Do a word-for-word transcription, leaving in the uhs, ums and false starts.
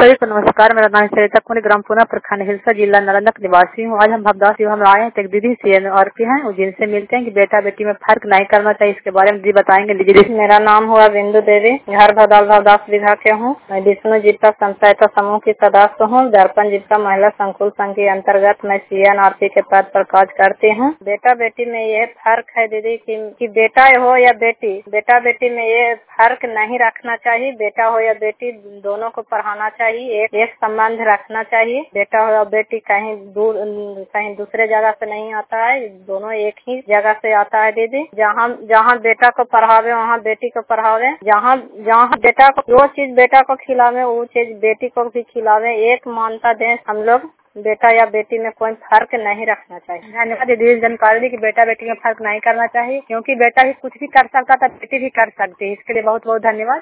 सभी को नमस्कार। मेरा नाम सरिता कुमारी, ग्राम पूना, प्रखंड हिलसा, जिला नालंदा की निवासी हूँ। आज हम भवदास हम आए हैं, एक दीदी सी और पी हैं, जिनसे मिलते हैं कि बेटा बेटी में फर्क नहीं करना चाहिए, इसके बारे में दीदी बताएंगे। दीदी, मेरा नाम हुआ बिंदु देवी, घर भदाल भवदास विभाग के हूँ। मैं विष्णु जीविका संसहायता समूह की सदस्य हूँ। दर्पण जीविका महिला संकुल संघ के अंतर्गत मैं सी एन आर पी के पद पर कार्य करती हूँ। बेटा बेटी में ये फर्क है दीदी कि, कि बेटा हो या बेटी, बेटा बेटी में ये फर्क नहीं रखना चाहिए। बेटा हो या बेटी दोनों को पढ़ाना चाहिए, एक, एक संबंध रखना चाहिए। बेटा हो या बेटी कहीं दूर कहीं दूसरे जगह से नहीं आता है, दोनों एक ही जगह से आता है दीदी। जहाँ जहाँ बेटा को पढ़ावे वहाँ बेटी को पढ़ावे, जहाँ जहाँ बेटा को जो चीज बेटा को खिलावे वो चीज बेटी को भी खिलावे। एक मानता दें हम लोग, बेटा या बेटी में कोई फर्क नहीं रखना चाहिए। धन्यवाद दीदी, जानकारी दी कि बेटा बेटी में फर्क नहीं करना चाहिए, क्योंकि बेटा भी कुछ भी कर सकता था, बेटी भी कर सकती है। इसके लिए बहुत बहुत धन्यवाद।